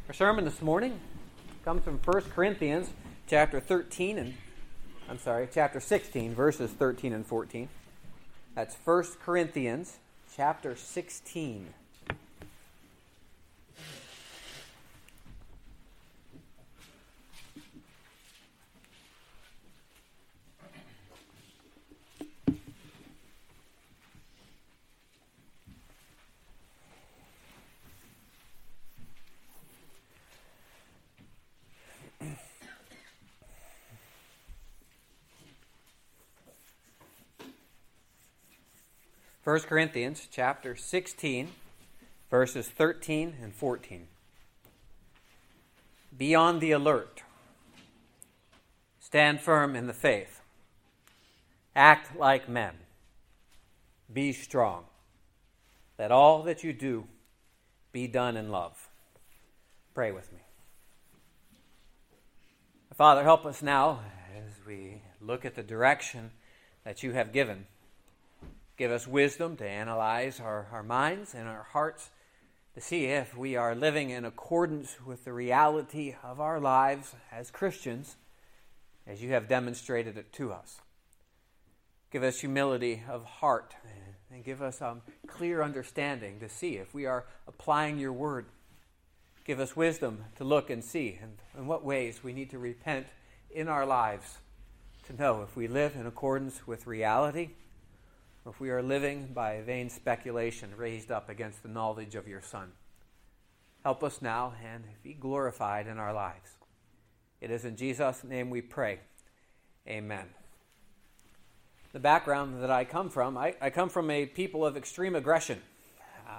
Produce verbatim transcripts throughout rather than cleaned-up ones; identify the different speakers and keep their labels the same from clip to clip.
Speaker 1: Our sermon this morning comes from First Corinthians chapter thirteen and I'm sorry, chapter sixteen, verses thirteen and fourteen. That's First Corinthians chapter sixteen. First Corinthians chapter sixteen, verses thirteen and fourteen. Be on the alert. Stand firm in the faith. Act like men. Be strong. Let all that you do be done in love. Pray with me. Father, help us now as we look at the direction that you have given. Give us wisdom to analyze our, our minds and our hearts to see if we are living in accordance with the reality of our lives as Christians, as you have demonstrated it to us. Give us humility of heart and give us um, clear understanding to see if we are applying your word. Give us wisdom to look and see in, in what ways we need to repent in our lives to know if we live in accordance with reality, or if we are living by vain speculation raised up against the knowledge of your Son. Help us now and be glorified in our lives. It is in Jesus' name we pray. Amen. The background that I come from, I, I come from a people of extreme aggression. Uh,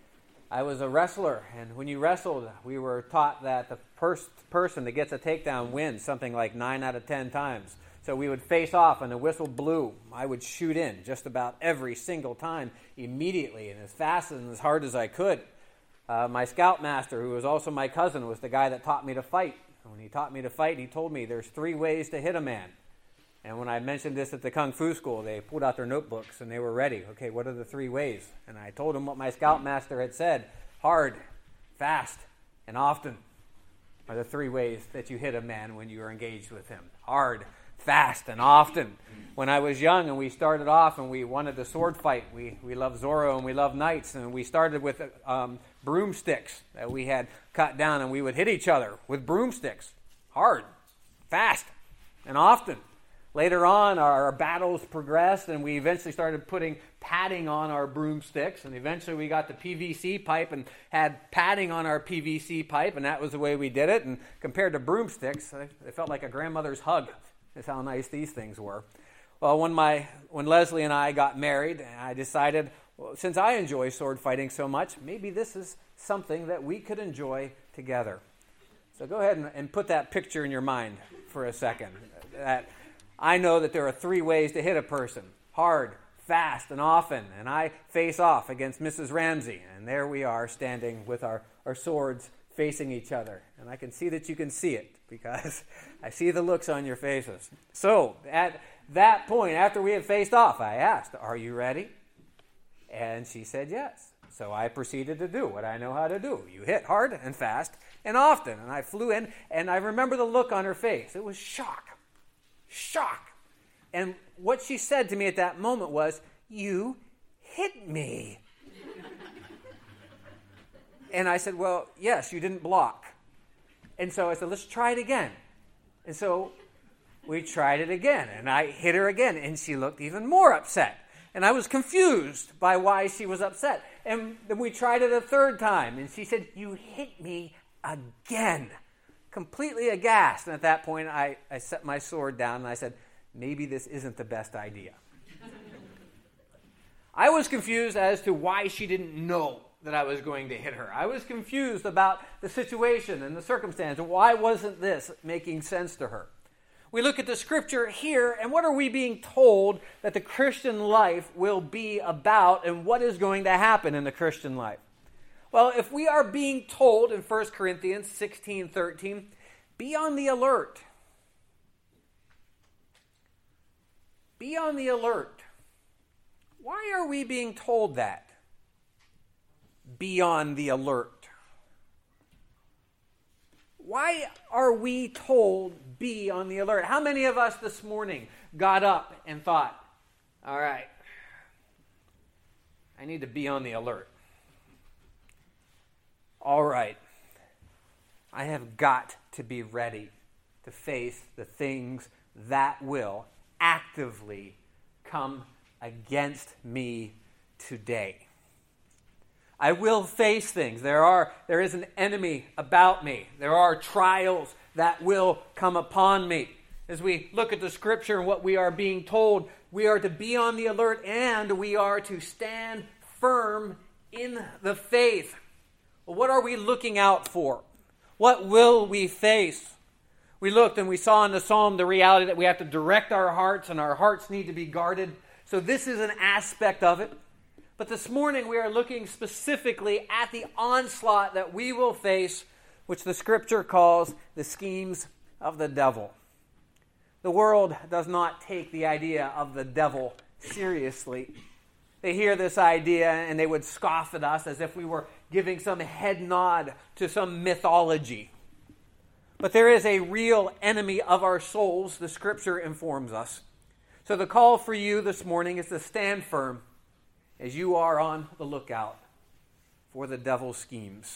Speaker 1: I was a wrestler, and when you wrestled, we were taught that the first person that gets a takedown wins something like nine out of ten times. So we would face off, and the whistle blew. I would shoot in just about every single time immediately and as fast and as hard as I could. Uh, my scoutmaster, who was also my cousin, was the guy that taught me to fight. When he taught me to fight, he told me there's three ways to hit a man. And when I mentioned this at the Kung Fu school, they pulled out their notebooks and they were ready. Okay, what are the three ways? And I told them what my scoutmaster had said. Hard, fast, and often are the three ways that you hit a man when you are engaged with him. Hard, fast, and often. When I was young and we started off and we wanted the sword fight, we, we loved Zorro and we loved knights, and we started with um, broomsticks that we had cut down, and we would hit each other with broomsticks. Hard, fast, and often. Later on, our, our battles progressed, and we eventually started putting padding on our broomsticks, and eventually we got the P V C pipe and had padding on our P V C pipe, and that was the way we did it. And compared to broomsticks, it felt like a grandmother's hug. That's how nice these things were. Well, when my when Leslie and I got married, I decided, well, since I enjoy sword fighting so much, maybe this is something that we could enjoy together. So go ahead and, and put that picture in your mind for a second. That I know that there are three ways to hit a person: hard, fast, and often. And I face off against Missus Ramsey, and there we are standing with our, our swords facing each other. And I can see that you can see it, because I see the looks on your faces. So, at that point, after we had faced off, I asked, "Are you ready?" And she said yes. So I proceeded to do what I know how to do. You hit hard and fast and often. And I flew in, and I remember the look on her face. It was shock. Shock. And what she said to me at that moment was, "You hit me." And I said, "Well, yes, you didn't block." And so I said, "Let's try it again." And so we tried it again, and I hit her again, and she looked even more upset. And I was confused by why she was upset. And then we tried it a third time, and she said, "You hit me again." Completely aghast. And at that point, I, I set my sword down, and I said, maybe this isn't the best idea. I was confused as to why she didn't know that I was going to hit her. I was confused about the situation and the circumstance, and why wasn't this making sense to her? We look at the scripture here, and what are we being told that the Christian life will be about, and what is going to happen in the Christian life? Well, if we are being told in First Corinthians sixteen thirteen, be on the alert. Be on the alert. Why are we being told that? Be on the alert. Why are we told be on the alert? How many of us this morning got up and thought, all right, I need to be on the alert. All right, I have got to be ready to face the things that will actively come against me today. I will face things. There are there is an enemy about me. There are trials that will come upon me. As we look at the scripture and what we are being told, we are to be on the alert and we are to stand firm in the faith. Well, what are we looking out for? What will we face? We looked and we saw in the psalm the reality that we have to direct our hearts and our hearts need to be guarded. So this is an aspect of it. But this morning we are looking specifically at the onslaught that we will face, which the scripture calls the schemes of the devil. The world does not take the idea of the devil seriously. They hear this idea and they would scoff at us as if we were giving some head nod to some mythology. But there is a real enemy of our souls, the scripture informs us. So the call for you this morning is to stand firm as you are on the lookout for the devil's schemes.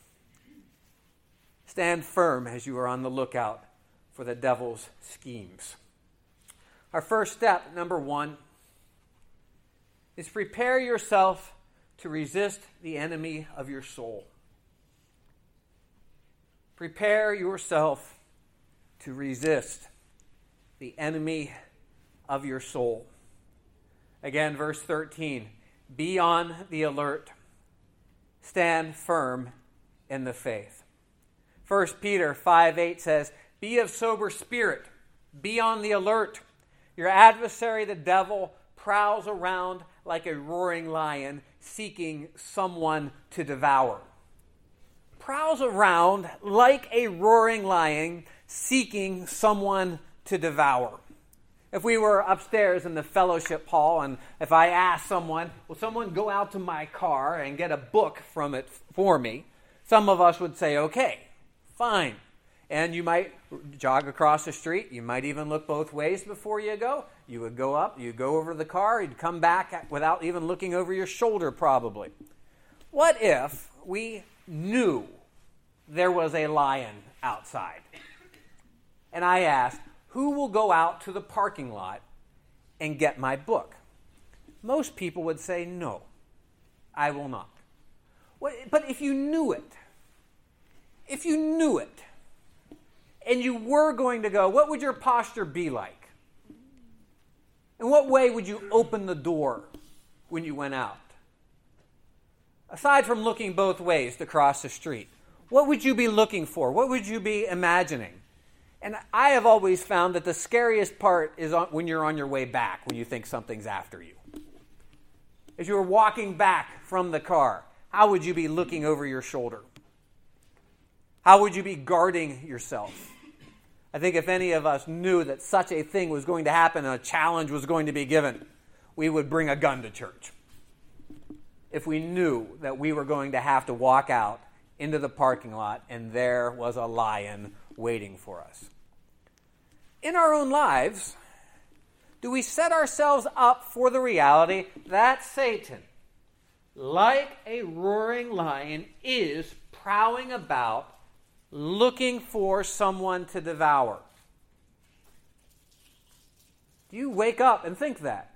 Speaker 1: Stand firm as you are on the lookout for the devil's schemes. Our first step, number one, is prepare yourself to resist the enemy of your soul. Prepare yourself to resist the enemy of your soul. Again, verse thirteen. Be on the alert. Stand firm in the faith. First Peter five eight says, be of sober spirit. Be on the alert. Your adversary, the devil, prowls around like a roaring lion, seeking someone to devour. Prowls around like a roaring lion, seeking someone to devour. If we were upstairs in the fellowship hall and if I asked someone, will someone go out to my car and get a book from it for me? Some of us would say, okay, fine. And you might jog across the street. You might even look both ways before you go. You would go up, you'd go over to the car, you'd come back without even looking over your shoulder probably. What if we knew there was a lion outside? And I asked, who will go out to the parking lot and get my book? Most people would say, no, I will not. But if you knew it, if you knew it, and you were going to go, what would your posture be like? In what way would you open the door when you went out? Aside from looking both ways to cross the street, what would you be looking for? What would you be imagining? And I have always found that the scariest part is on, when you're on your way back, when you think something's after you. As you were walking back from the car, how would you be looking over your shoulder? How would you be guarding yourself? I think if any of us knew that such a thing was going to happen and a challenge was going to be given, we would bring a gun to church. If we knew that we were going to have to walk out into the parking lot and there was a lion waiting for us. In our own lives, do we set ourselves up for the reality that Satan, like a roaring lion, is prowling about looking for someone to devour? Do you wake up and think that?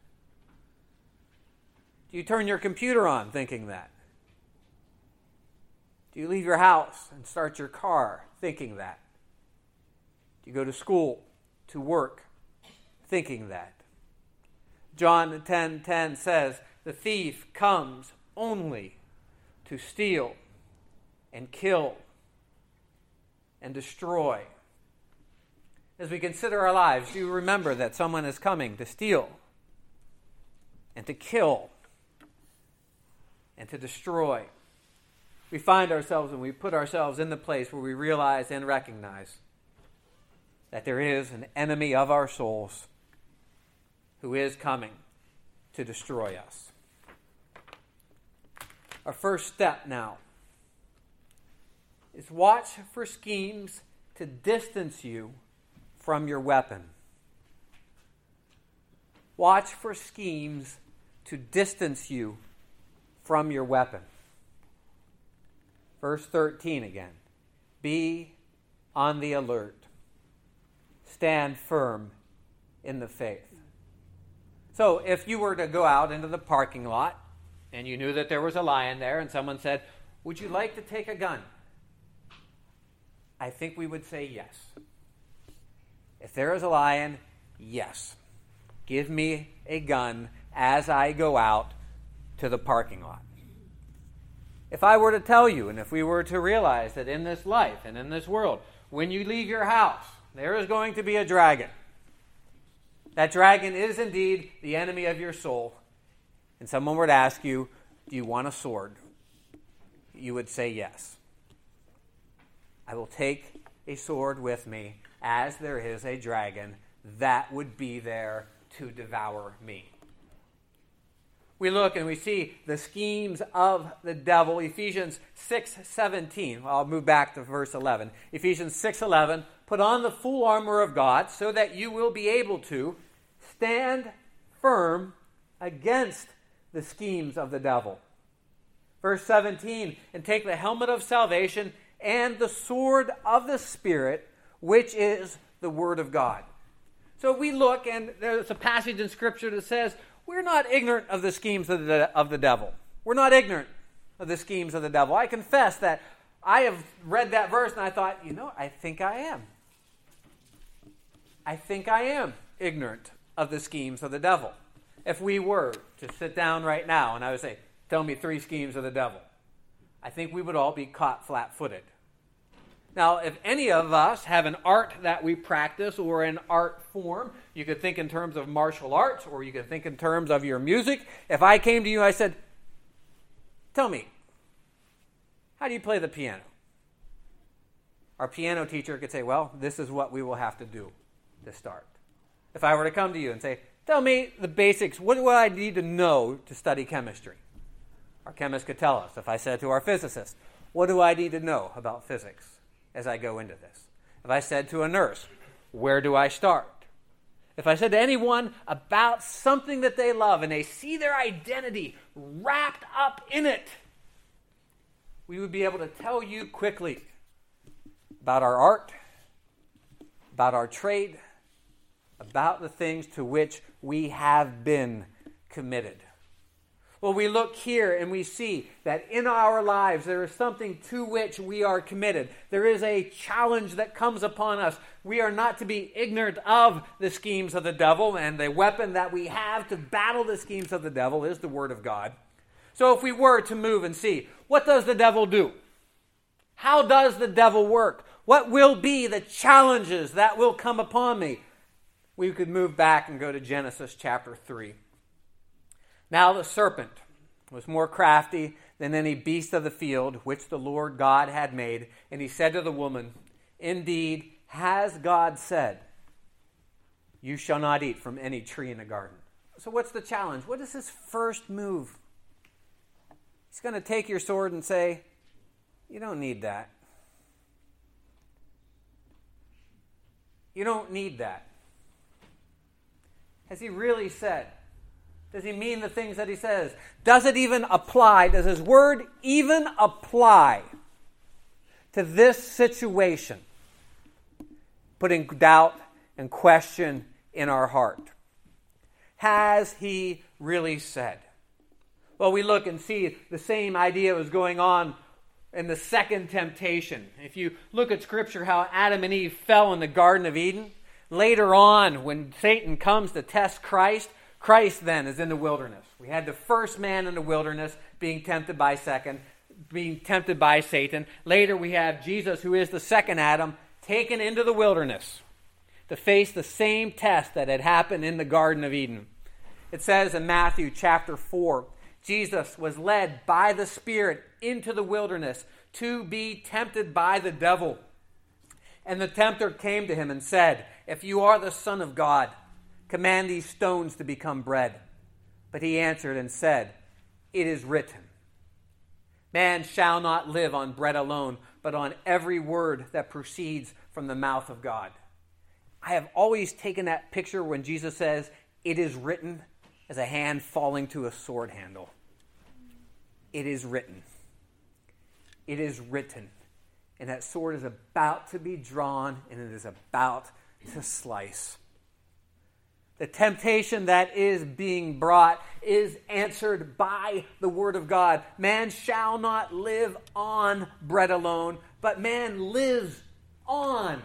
Speaker 1: Do you turn your computer on thinking that? Do you leave your house and start your car thinking that? Do you go to school, to work, thinking that? John ten ten says, the thief comes only to steal and kill and destroy. As we consider our lives, do you remember that someone is coming to steal and to kill and to destroy? We find ourselves and we put ourselves in the place where we realize and recognize that there is an enemy of our souls who is coming to destroy us. Our first step now is watch for schemes to distance you from your weapon. Watch for schemes to distance you from your weapon. Verse thirteen again. Be on the alert. Stand firm in the faith. So if you were to go out into the parking lot and you knew that there was a lion there and someone said, would you like to take a gun? I think we would say yes. If there is a lion, yes. Give me a gun as I go out to the parking lot. If I were to tell you, and if we were to realize that in this life and in this world, when you leave your house, there is going to be a dragon. That dragon is indeed the enemy of your soul. And someone were to ask you, do you want a sword? You would say yes. I will take a sword with me as there is a dragon that would be there to devour me. We look and we see the schemes of the devil. Ephesians six seventeen. Well, I'll move back to verse eleven. Ephesians six eleven. Put on the full armor of God so that you will be able to stand firm against the schemes of the devil. Verse seventeen. And take the helmet of salvation and the sword of the Spirit, which is the Word of God. So we look, and there's a passage in Scripture that says, we're not ignorant of the schemes of the, of the devil. We're not ignorant of the schemes of the devil. I confess that I have read that verse and I thought, you know, I think I am. I think I am ignorant of the schemes of the devil. If we were to sit down right now and I would say, tell me three schemes of the devil, I think we would all be caught flat-footed. Now, if any of us have an art that we practice or an art form, you could think in terms of martial arts or you could think in terms of your music. If I came to you and I said, tell me, how do you play the piano? Our piano teacher could say, well, this is what we will have to do to start. If I were to come to you and say, tell me the basics, what do I need to know to study chemistry? Our chemist could tell us. If I said to our physicist, what do I need to know about physics as I go into this? If I said to a nurse, where do I start? If I said to anyone about something that they love and they see their identity wrapped up in it, we would be able to tell you quickly about our art, about our trade, about the things to which we have been committed. Well, we look here and we see that in our lives there is something to which we are committed. There is a challenge that comes upon us. We are not to be ignorant of the schemes of the devil, and the weapon that we have to battle the schemes of the devil is the Word of God. So if we were to move and see, what does the devil do? How does the devil work? What will be the challenges that will come upon me? We could move back and go to Genesis chapter three. Now the serpent was more crafty than any beast of the field which the Lord God had made. And he said to the woman, indeed, has God said, you shall not eat from any tree in the garden. So what's the challenge? What is his first move? He's going to take your sword and say, you don't need that. You don't need that. Has he really said? Does he mean the things that he says? Does it even apply? Does his word even apply to this situation? Putting doubt and question in our heart. Has he really said? Well, we look and see the same idea was going on in the second temptation. If you look at Scripture, how Adam and Eve fell in the Garden of Eden, later on when Satan comes to test Christ, Christ then is in the wilderness. We had the first man in the wilderness being tempted by second, being tempted by Satan. Later we have Jesus, who is the second Adam, taken into the wilderness to face the same test that had happened in the Garden of Eden. It says in Matthew chapter four, Jesus was led by the Spirit into the wilderness to be tempted by the devil. And the tempter came to him and said, if you are the Son of God, command these stones to become bread. But he answered and said, it is written, man shall not live on bread alone, but on every word that proceeds from the mouth of God. I have always taken that picture when Jesus says, "It is written," as a hand falling to a sword handle. It is written. It is written. And that sword is about to be drawn, and it is about to slice. The temptation that is being brought is answered by the Word of God. Man shall not live on bread alone, but man lives on.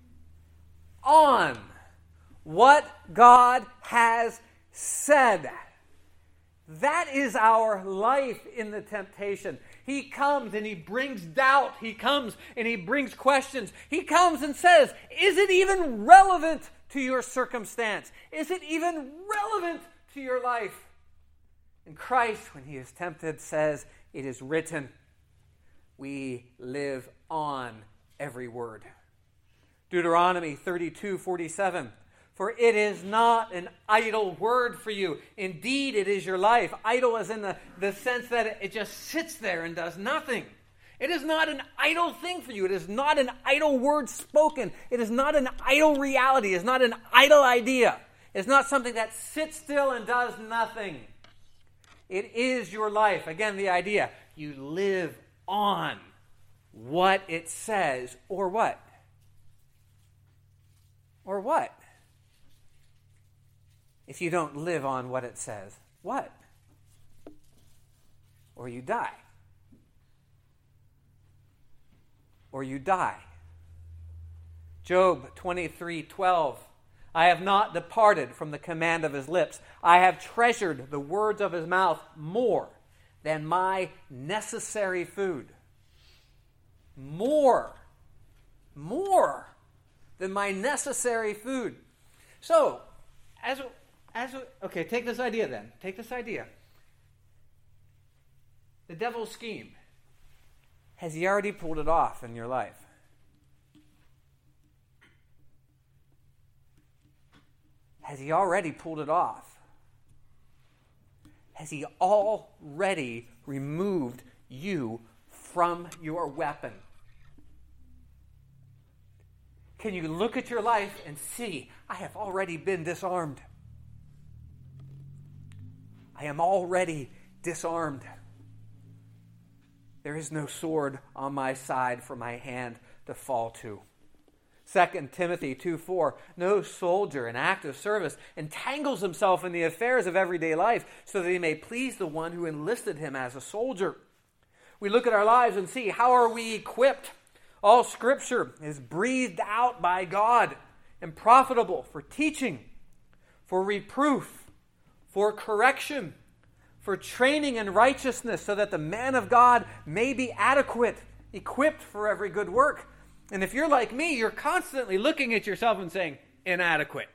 Speaker 1: On what God has said. That is our life in the temptation. He comes and he brings doubt. He comes and he brings questions. He comes and says, is it even relevant to your circumstance? Is it even relevant to your life? And Christ, when he is tempted, says, it is written. We live on every word. Deuteronomy thirty-two forty-seven. For it is not an idle word for you. Indeed, it is your life. Idle as in the, the sense that it, it just sits there and does nothing. It is not an idle thing for you. It is not an idle word spoken. It is not an idle reality. It is not an idle idea. It's not something that sits still and does nothing. It is your life. Again, the idea. You live on what it says, or what? Or what? If you don't live on what it says, what? Or you die. Or you die. Job twenty-three twelve. I have not departed from the command of his lips. I have treasured the words of his mouth more than my necessary food. More. More than my necessary food. So, as As, okay, take this idea then. Take this idea. The devil's scheme. Has he already pulled it off in your life? Has he already pulled it off? Has he already removed you from your weapon? Can you look at your life and see, I have already been disarmed. I am already disarmed. There is no sword on my side for my hand to fall to. Second Timothy two four, no soldier in active service entangles himself in the affairs of everyday life so that he may please the one who enlisted him as a soldier. We look at our lives and see, how are we equipped? All Scripture is breathed out by God and profitable for teaching, for reproof, for correction, for training in righteousness, so that the man of God may be adequate, equipped for every good work. And if you're like me, you're constantly looking at yourself and saying, inadequate.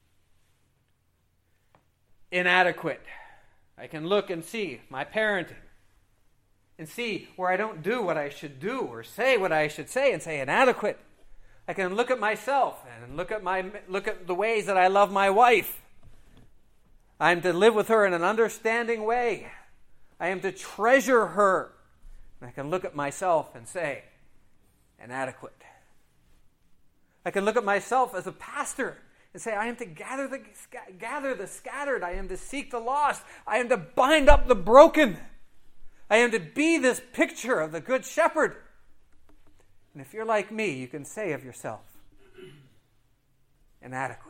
Speaker 1: Inadequate. I can look and see my parenting and see where I don't do what I should do or say what I should say and say inadequate. I can look at myself and look at my look at the ways that I love my wife. I am to live with her in an understanding way. I am to treasure her. And I can look at myself and say, inadequate. I can look at myself as a pastor and say, I am to gather the, gather the scattered. I am to seek the lost. I am to bind up the broken. I am to be this picture of the Good Shepherd. And if you're like me, you can say of yourself, inadequate.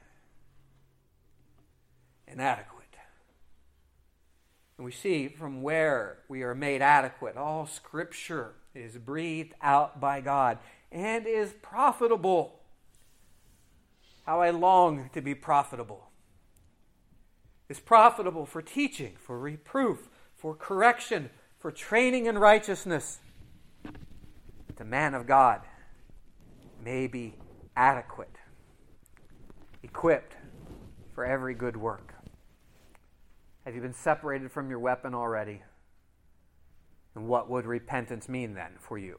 Speaker 1: Inadequate. And we see from where we are made adequate. All Scripture is breathed out by God and is profitable. How I long to be profitable. It's profitable for teaching, for reproof, for correction, for training in righteousness. That the man of God may be adequate, equipped for every good work. Have you been separated from your weapon already? And what would repentance mean then for you?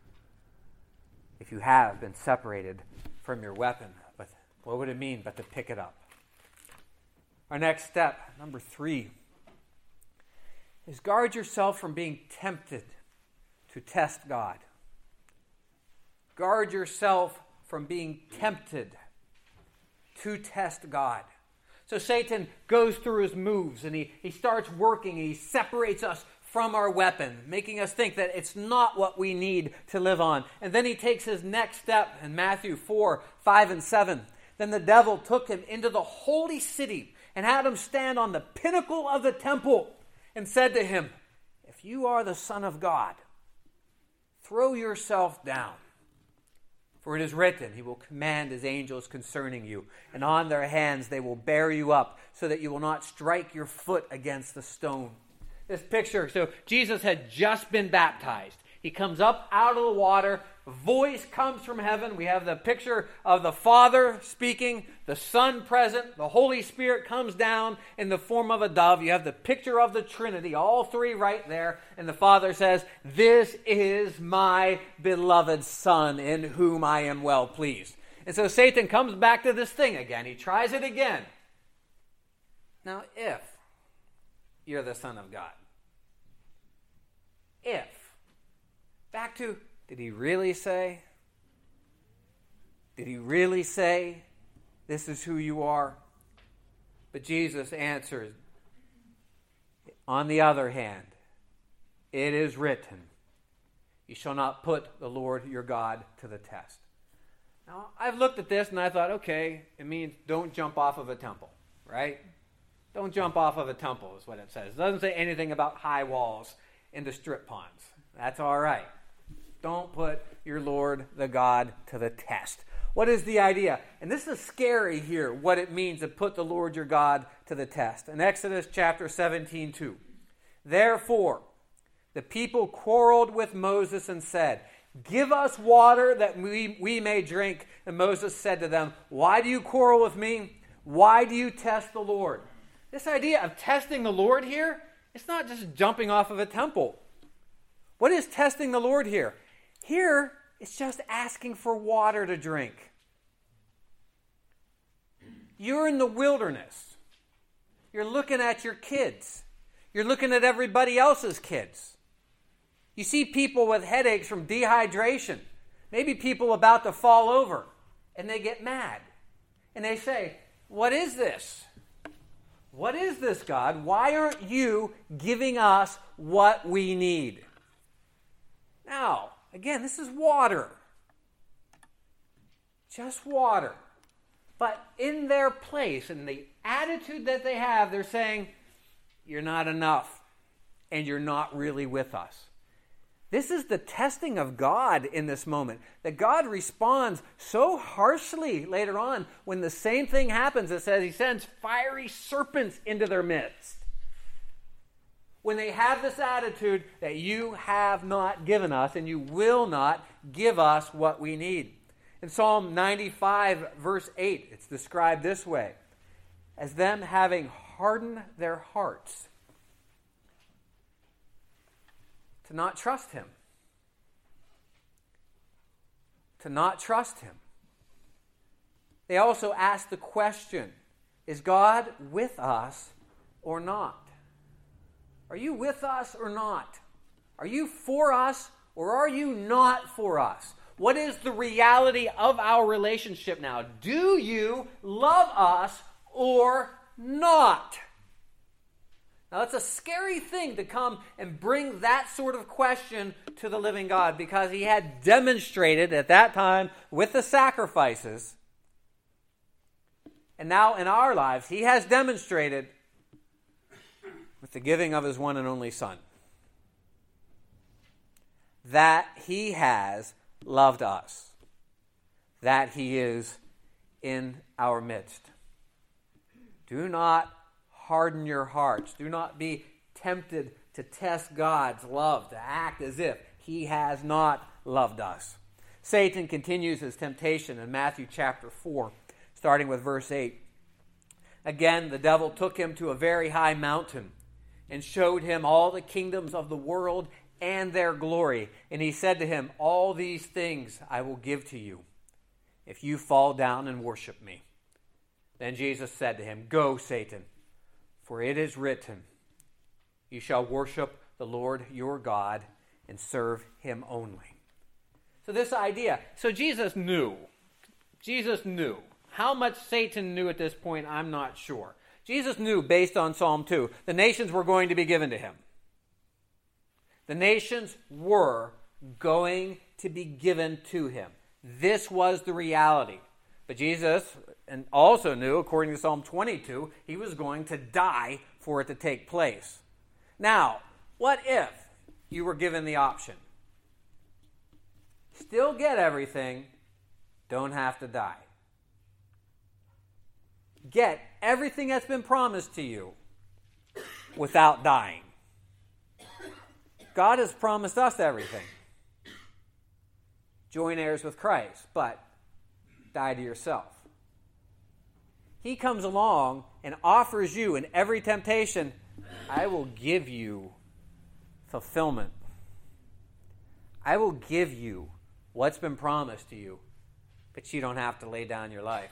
Speaker 1: If you have been separated from your weapon, but what would it mean but to pick it up? Our next step, number three, is guard yourself from being tempted to test God. guard yourself from being tempted to test God. So Satan goes through his moves and he, he starts working and he separates us from our weapon, making us think that it's not what we need to live on. And then he takes his next step in Matthew four, five, and seven. Then the devil took him into the holy city and had him stand on the pinnacle of the temple and said to him, "If you are the Son of God, throw yourself down. For it is written, he will command his angels concerning you, and on their hands they will bear you up, so that you will not strike your foot against the stone." This picture, so Jesus had just been baptized. He comes up out of the water. A voice comes from heaven. We have the picture of the Father speaking, the Son present, the Holy Spirit comes down in the form of a dove. You have the picture of the Trinity, all three right there. And the Father says, "This is my beloved Son, in whom I am well pleased." And so Satan comes back to this thing again. He tries it again. Now, if you're the Son of God, if, back to, did he really say? Did he really say, this is who you are? But Jesus answers, on the other hand, it is written, you shall not put the Lord your God to the test. Now, I've looked at this and I thought, okay, it means don't jump off of a temple, right? Don't jump off of a temple is what it says. It doesn't say anything about high walls into strip ponds. That's all right. Don't put your Lord, the God, to the test. What is the idea? And this is scary here, what it means to put the Lord your God to the test. In Exodus chapter seventeen, two. Therefore, the people quarreled with Moses and said, "Give us water that we, we may drink." And Moses said to them, "Why do you quarrel with me? Why do you test the Lord?" This idea of testing the Lord here, it's not just jumping off of a temple. What is testing the Lord here? Here, it's just asking for water to drink. You're in the wilderness. You're looking at your kids. You're looking at everybody else's kids. You see people with headaches from dehydration. Maybe people about to fall over. And they get mad. And they say, "What is this? What is this, God? Why aren't you giving us what we need?" Now, again, this is water. Just water. But in their place, in the attitude that they have, they're saying, "You're not enough, and you're not really with us." This is the testing of God in this moment. That God responds so harshly later on when the same thing happens. It says he sends fiery serpents into their midst. When they have this attitude that you have not given us and you will not give us what we need. In Psalm ninety-five, verse eight, it's described this way. As them having hardened their hearts to not trust him. To not trust him. They also ask the question, is God with us or not? Are you with us or not? Are you for us or are you not for us? What is the reality of our relationship now? Do you love us or not? Now, that's a scary thing to come and bring that sort of question to the living God, because he had demonstrated at that time with the sacrifices, and now in our lives, he has demonstrated with the giving of his one and only Son, that he has loved us, that he is in our midst. Do not harden your hearts. Do not be tempted to test God's love, to act as if he has not loved us. Satan continues his temptation in Matthew chapter four, starting with verse eight. Again, the devil took him to a very high mountain and showed him all the kingdoms of the world and their glory. And he said to him, "All these things I will give to you if you fall down and worship me." Then Jesus said to him, "Go, Satan, for it is written, you shall worship the Lord your God and serve him only." So this idea, so Jesus knew. Jesus knew. How much Satan knew at this point, I'm not sure. Jesus knew, based on Psalm two, the nations were going to be given to him. The nations were going to be given to him. This was the reality. But Jesus and also knew, according to Psalm twenty-two, he was going to die for it to take place. Now, what if you were given the option? Still get everything, don't have to die. Get everything that's been promised to you without dying. God has promised us everything. Join heirs with Christ, but die to yourself. He comes along and offers you in every temptation, I will give you fulfillment. I will give you what's been promised to you, but you don't have to lay down your life.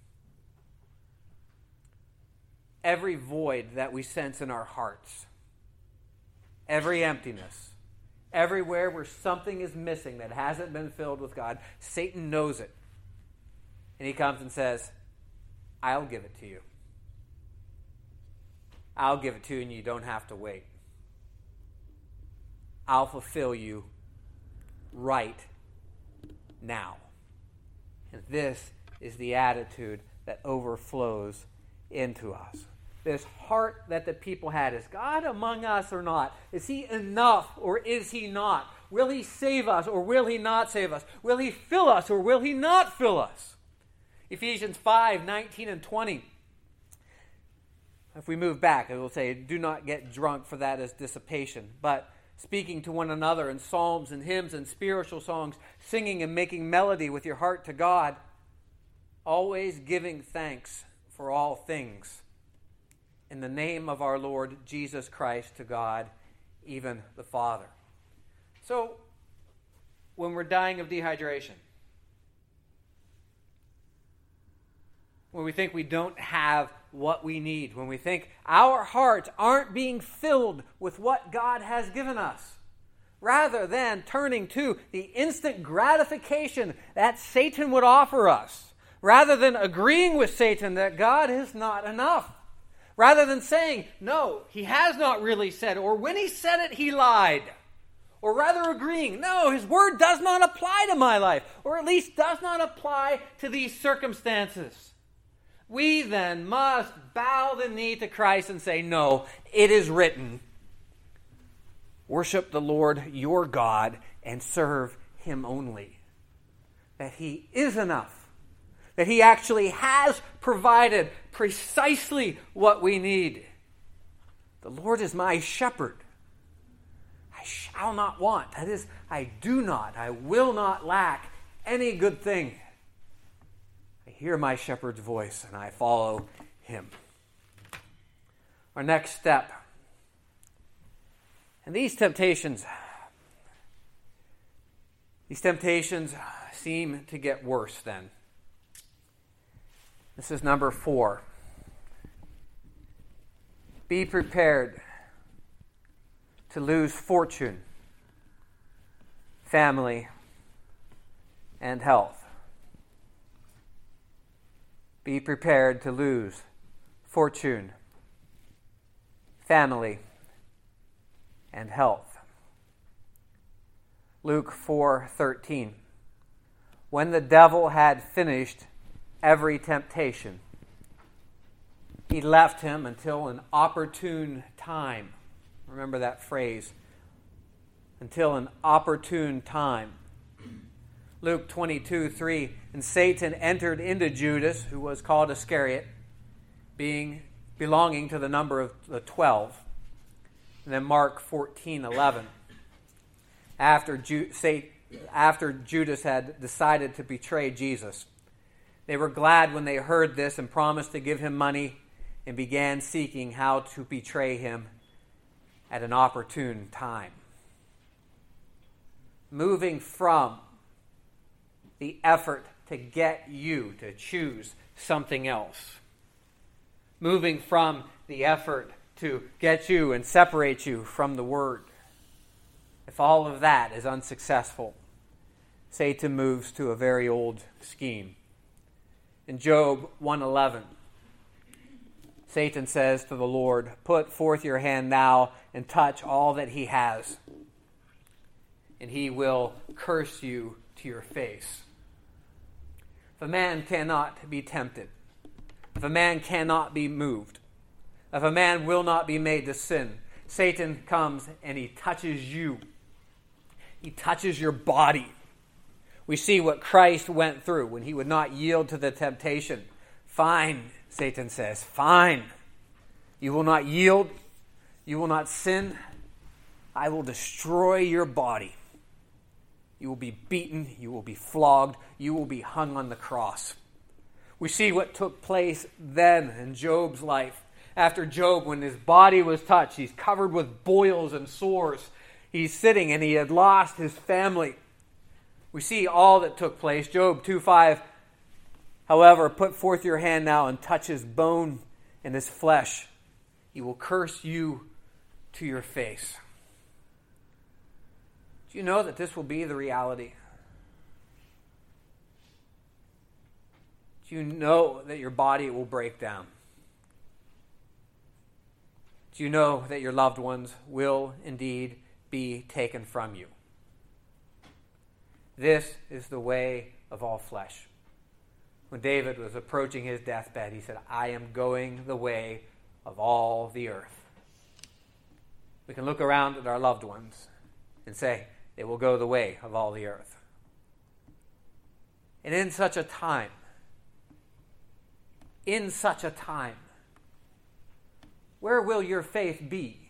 Speaker 1: Every void that we sense in our hearts, every emptiness, everywhere where something is missing that hasn't been filled with God, Satan knows it. And he comes and says, I'll give it to you. I'll give it to you and you don't have to wait. I'll fulfill you right now. And this is the attitude that overflows into us. This heart that the people had, is God among us or not? Is he enough or is he not? Will he save us or will he not save us? Will he fill us or will he not fill us? Ephesians five, nineteen and twenty. If we move back, it will say, do not get drunk, for that is dissipation. But speaking to one another in psalms and hymns and spiritual songs, singing and making melody with your heart to God, always giving thanks for all things in the name of our Lord Jesus Christ to God, even the Father. So, when we're dying of dehydration, when we think we don't have what we need, when we think our hearts aren't being filled with what God has given us, rather than turning to the instant gratification that Satan would offer us, rather than agreeing with Satan that God is not enough, rather than saying, no, he has not really said, or when he said it, he lied, or rather agreeing, no, his word does not apply to my life, or at least does not apply to these circumstances. We then must bow the knee to Christ and say, no, it is written, worship the Lord your God and serve him only. That he is enough. That he actually has provided precisely what we need. The Lord is my shepherd. I shall not want. That is, I do not, I will not lack any good thing. I hear my shepherd's voice and I follow him. Our next step. And these temptations, these temptations seem to get worse then. This is number four. Be prepared to lose fortune, family, and health. Be prepared to lose fortune, family, and health. Luke four thirteen. When the devil had finished every temptation, he left him until an opportune time. Remember that phrase. Until an opportune time. Luke twenty-two three, and Satan entered into Judas, who was called Iscariot, being belonging to the number of the twelve. And then Mark fourteen eleven. After, Ju- Satan, after Judas had decided to betray Jesus, they were glad when they heard this and promised to give him money and began seeking how to betray him at an opportune time. Moving from the effort to get you to choose something else. Moving from the effort to get you and separate you from the Word. If all of that is unsuccessful, Satan moves to a very old scheme. In Job one eleven, Satan says to the Lord, "Put forth your hand now and touch all that he has, and he will curse you to your face." If a man cannot be tempted, if a man cannot be moved, if a man will not be made to sin, Satan comes and he touches you. He touches your body. We see what Christ went through when he would not yield to the temptation. Fine, Satan says, fine. You will not yield. You will not sin. I will destroy your body. You will be beaten. You will be flogged. You will be hung on the cross. We see what took place then in Job's life. After Job, when his body was touched, he's covered with boils and sores. He's sitting and he had lost his family. We see all that took place. Job two five, however, put forth your hand now and touch his bone and his flesh. He will curse you to your face. Do you know that this will be the reality? Do you know that your body will break down? Do you know that your loved ones will indeed be taken from you? This is the way of all flesh. When David was approaching his deathbed, he said, "I am going the way of all the earth." We can look around at our loved ones and say, they will go the way of all the earth. And in such a time, in such a time, where will your faith be?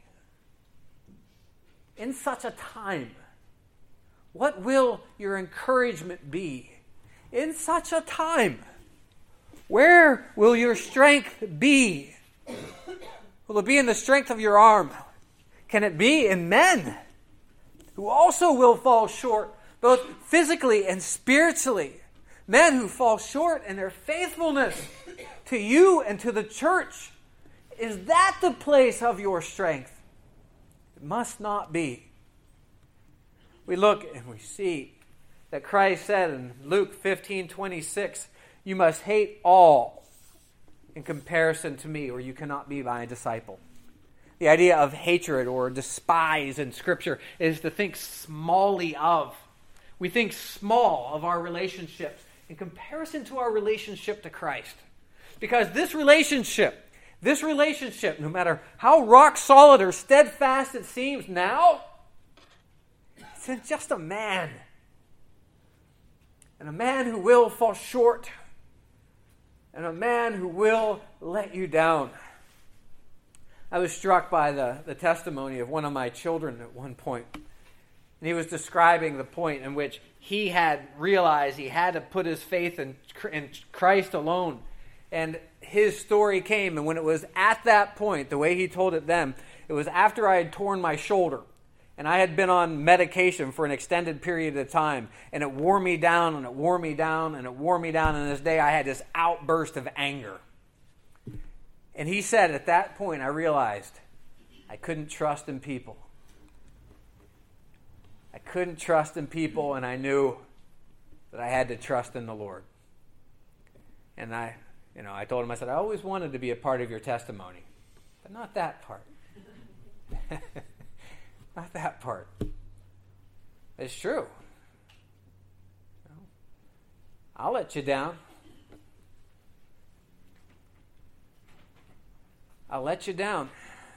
Speaker 1: In such a time, what will your encouragement be? In such a time, where will your strength be? Will it be in the strength of your arm? Can it be in men who also will fall short, both physically and spiritually? Men who fall short in their faithfulness to you and to the church. Is that the place of your strength? It must not be. We look and we see that Christ said in Luke fifteen twenty-six, "You must hate all in comparison to me, or you cannot be my disciple." The idea of hatred or despise in Scripture is to think smallly of. We think small of our relationships in comparison to our relationship to Christ. Because this relationship, this relationship, no matter how rock solid or steadfast it seems now, it's just a man. And a man who will fall short. And a man who will let you down. I was struck by the, the testimony of one of my children at one point. And he was describing the point in which he had realized he had to put his faith in, in Christ alone. And his story came, and when it was at that point, the way he told it then, it was after I had torn my shoulder. And I had been on medication for an extended period of time. And it wore me down, and it wore me down, and it wore me down. And this day I had this outburst of anger. And he said, at that point, I realized I couldn't trust in people. I couldn't trust in people, and I knew that I had to trust in the Lord. And I, you know, I told him, I said, I always wanted to be a part of your testimony, but not that part. Not that part. It's true. I'll let you down. I'll let you down.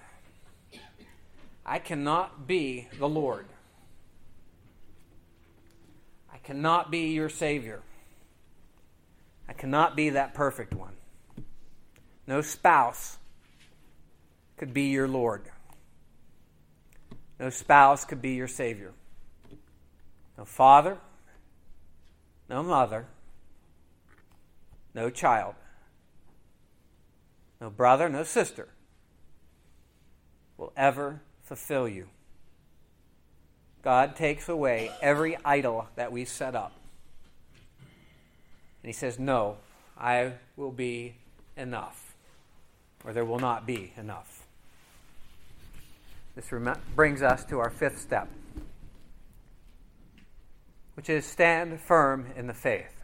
Speaker 1: I cannot be the Lord. I cannot be your Savior. I cannot be that perfect one. No spouse could be your Lord. No spouse could be your Savior. No father, no mother, no child, no brother, no sister will ever fulfill you. God takes away every idol that we set up. And he says, no, I will be enough. Or there will not be enough. This rem- brings us to our fifth step. which is stand firm in the faith.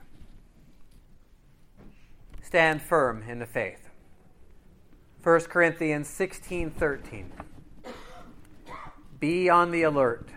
Speaker 1: Stand firm in the faith. First Corinthians sixteen thirteen. Be on the alert.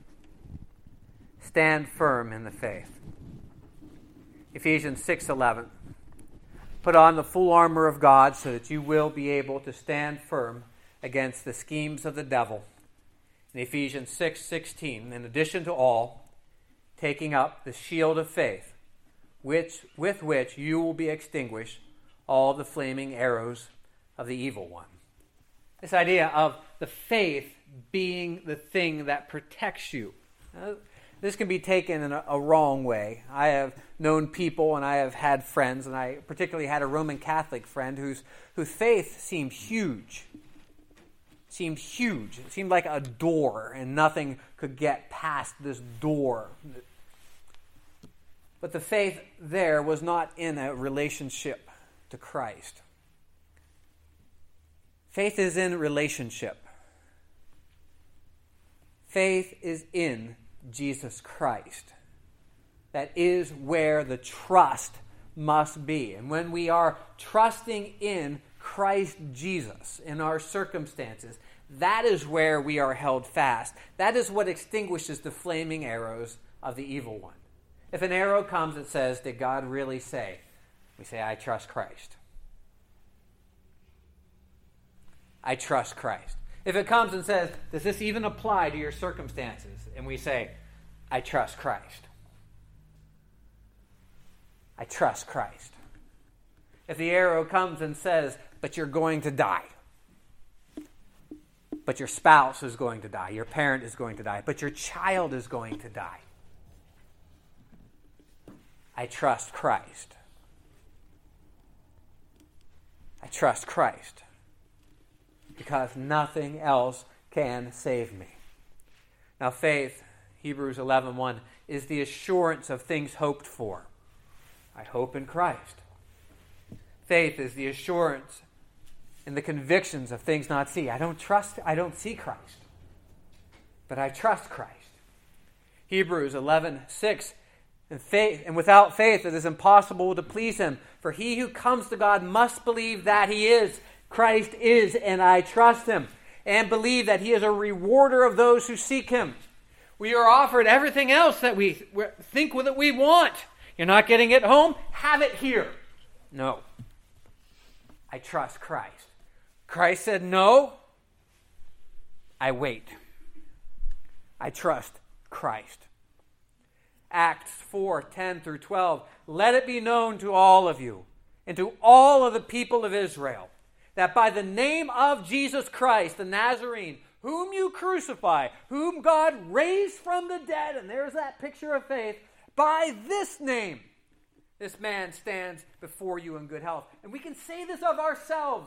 Speaker 1: Stand firm in the faith. Ephesians six eleven. Put on the full armor of God so that you will be able to stand firm against the schemes of the devil. In Ephesians six sixteen, in addition to all, taking up the shield of faith, which with which you will be extinguished all the flaming arrows of the evil one. This idea of the faith being the thing that protects you. Now, this can be taken in a, a wrong way. I have known people and I have had friends, and I particularly had a Roman Catholic friend whose, whose faith seemed huge. Seemed huge. It seemed like a door, and nothing could get past this door. But the faith there was not in a relationship to Christ. Faith is in relationship. Faith is in Jesus Christ. That is where the trust must be. And when we are trusting in Christ Jesus in our circumstances, that is where we are held fast. That is what extinguishes the flaming arrows of the evil one. If an arrow comes that says, did God really say? We say, I trust Christ. I trust Christ. If it comes and says, does this even apply to your circumstances? And we say, I trust Christ. I trust Christ. If the arrow comes and says, but you're going to die. But your spouse is going to die. Your parent is going to die. But your child is going to die. I trust Christ. I trust Christ. Because nothing else can save me. Now faith, Hebrews eleven one, is the assurance of things hoped for. I hope in Christ. Faith is the assurance and the convictions of things not seen. I don't trust, I don't see Christ. But I trust Christ. Hebrews eleven six, and faith, and without faith it is impossible to please him. For he who comes to God must believe that he is. Christ is, and I trust him. And believe that he is a rewarder of those who seek him. We are offered everything else that we think that we want. You're not getting it home? Have it here. No. I trust Christ. Christ said no. I wait. I trust Christ. Acts four ten through twelve. Let it be known to all of you and to all of the people of Israel that by the name of Jesus Christ, the Nazarene, whom you crucify, whom God raised from the dead, and there's that picture of faith, by this name, this man stands before you in good health. And we can say this of ourselves.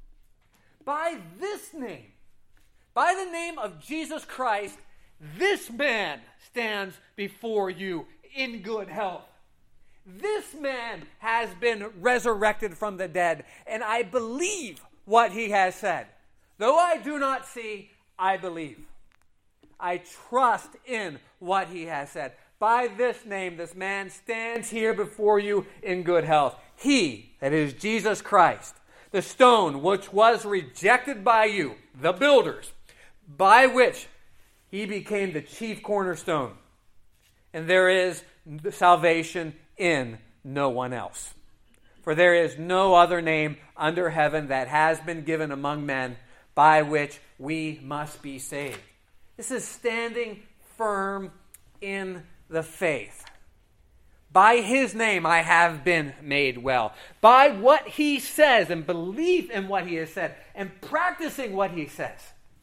Speaker 1: By this name, by the name of Jesus Christ, this man stands before you in good health. This man has been resurrected from the dead, and I believe what he has said. Though I do not see, I believe. I trust in what he has said. By this name, this man stands here before you in good health. He, that is Jesus Christ, the stone which was rejected by you, the builders, by which he became the chief cornerstone. And there is salvation in no one else. For there is no other name under heaven that has been given among men by which we must be saved. This is standing firm in the faith. By his name I have been made well. By what he says and belief in what he has said and practicing what he says.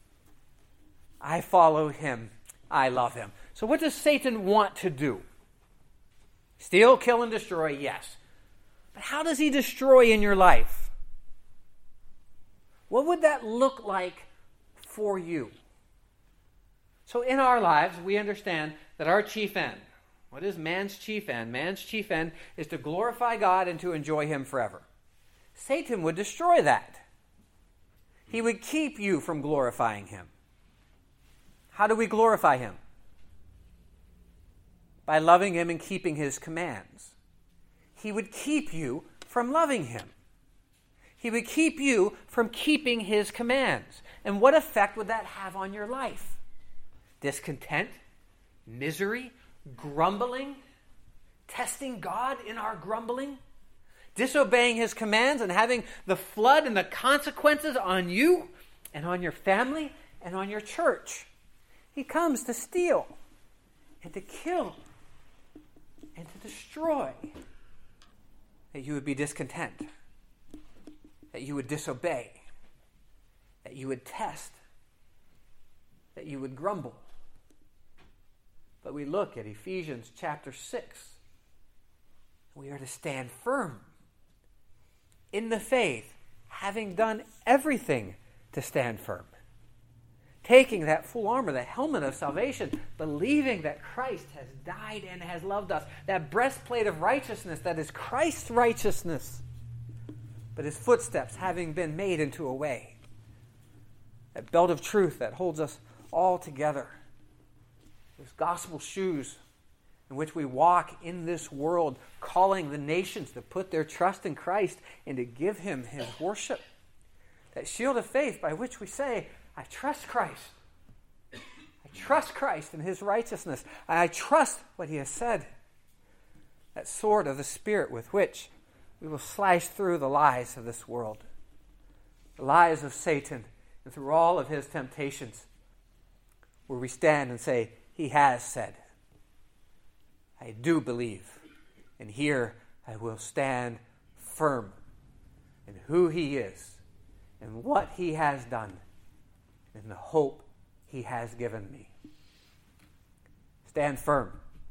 Speaker 1: I follow him. I love him. So what does Satan want to do? Steal, kill, and destroy, yes. But how does he destroy in your life? What would that look like for you? So in our lives, we understand that our chief end, what is man's chief end? Man's chief end is to glorify God and to enjoy him forever. Satan would destroy that. He would keep you from glorifying him. How do we glorify him? by loving him and keeping his commands. He would keep you from loving him. He would keep you from keeping his commands. And what effect would that have on your life? Discontent, misery, grumbling, testing God in our grumbling, disobeying his commands and having the flood and the consequences on you and on your family and on your church. He comes to steal and to kill and to destroy. That you would be discontent, that you would disobey, that you would test, that you would grumble. But we look at Ephesians chapter six. We are to stand firm in the faith, having done everything to stand firm. Taking that full armor, the helmet of salvation, believing that Christ has died and has loved us. That breastplate of righteousness that is Christ's righteousness, but his footsteps having been made into a way. That belt of truth that holds us all together. Those gospel shoes in which we walk in this world, calling the nations to put their trust in Christ and to give him his worship. That shield of faith by which we say, I trust Christ. I trust Christ and his righteousness. I trust what he has said. That sword of the Spirit with which we will slash through the lies of this world. The lies of Satan and through all of his temptations. Where we stand and say, he has said. I do believe. And here I will stand firm in who he is and what he has done. In the hope he has given me. Stand firm.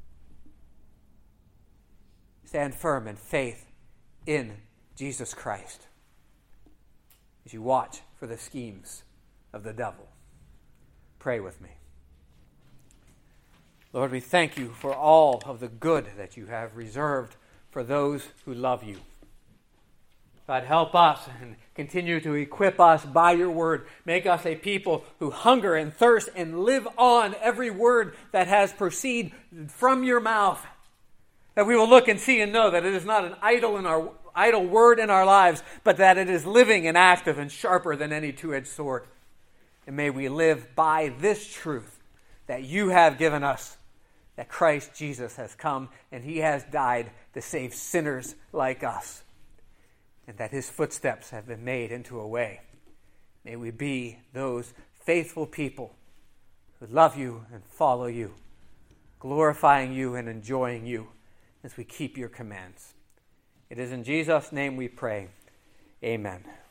Speaker 1: Stand firm in faith in Jesus Christ as you watch for the schemes of the devil. Pray with me. Lord, we thank you for all of the good that you have reserved for those who love you. God, help us and continue to equip us by your word. Make us a people who hunger and thirst and live on every word that has proceeded from your mouth. That we will look and see and know that it is not an idle in our idle word in our lives, but that it is living and active and sharper than any two-edged sword. And may we live by this truth that you have given us, that Christ Jesus has come and he has died to save sinners like us. And that his footsteps have been made into a way. May we be those faithful people who love you and follow you, glorifying you and enjoying you as we keep your commands. It is in Jesus' name we pray. Amen.